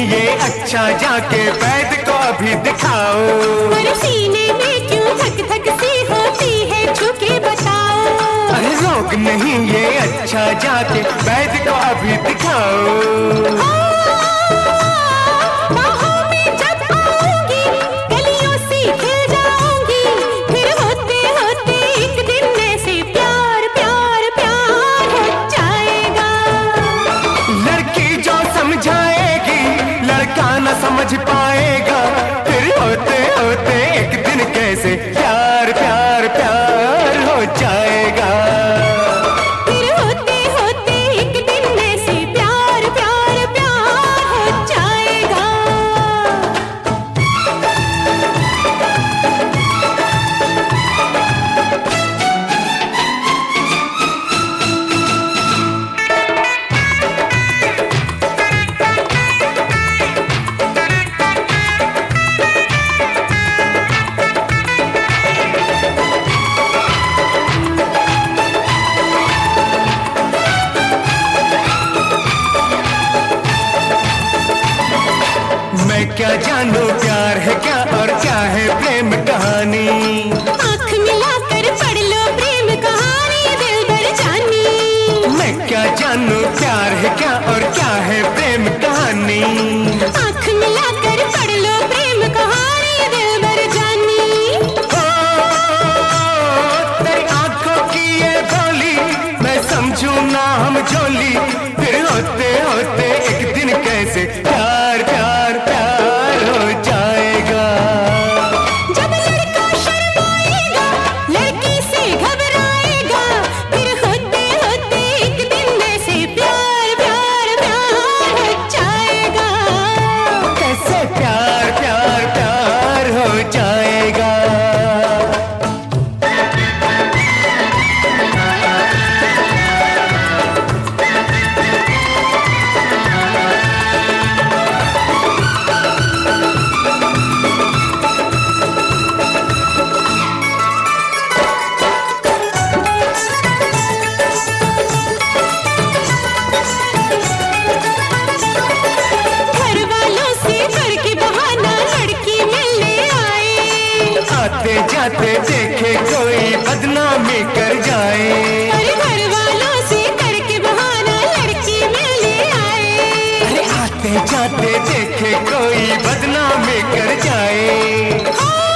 ये अच्छा, जाके वैद को अभी दिखाओ। पर सीने में क्यों धक धक सी होती है, छुके बताओ। अरे रोग नहीं ये अच्छा, जाके वैद को अभी दिखाओ। समझ पाएगा फिर होते होते एक दिन कैसे प्यार प्यार प्यार हो जाएगा। फिर होते होते एक दिन ऐसे प्यार प्यार प्यार हो जाएगा। मैं क्या जानू प्यार है क्या और क्या है प्रेम कहानी। आँख मिलाकर पढ़ लो प्रेम कहानी दिलबर जानी। मैं क्या जानू प्यार है क्या और क्या है प्रेम कहानी। आँख मिलाकर पढ़ लो प्रेम कहानी दिलबर जानी। ओ तेरी आँखों की ये बोली मैं समझू ना हम झोली, फिर होते होते एक दिन कैसे प्यार प्यार प्यार हो जाएगा। जब लड़का शर्माएगा लड़की से घबराएगा, फिर होते होते एक दिन ऐसे प्यार प्यार प्यार हो जाएगा। कैसे प्यार प्यार प्यार हो जाएगा। आते जाते देखे कोई बदनामी कर जाए। अरे घर वालों से करके बहाना लड़की में ले आए। अरे आते जाते देखे कोई बदनामी कर जाए।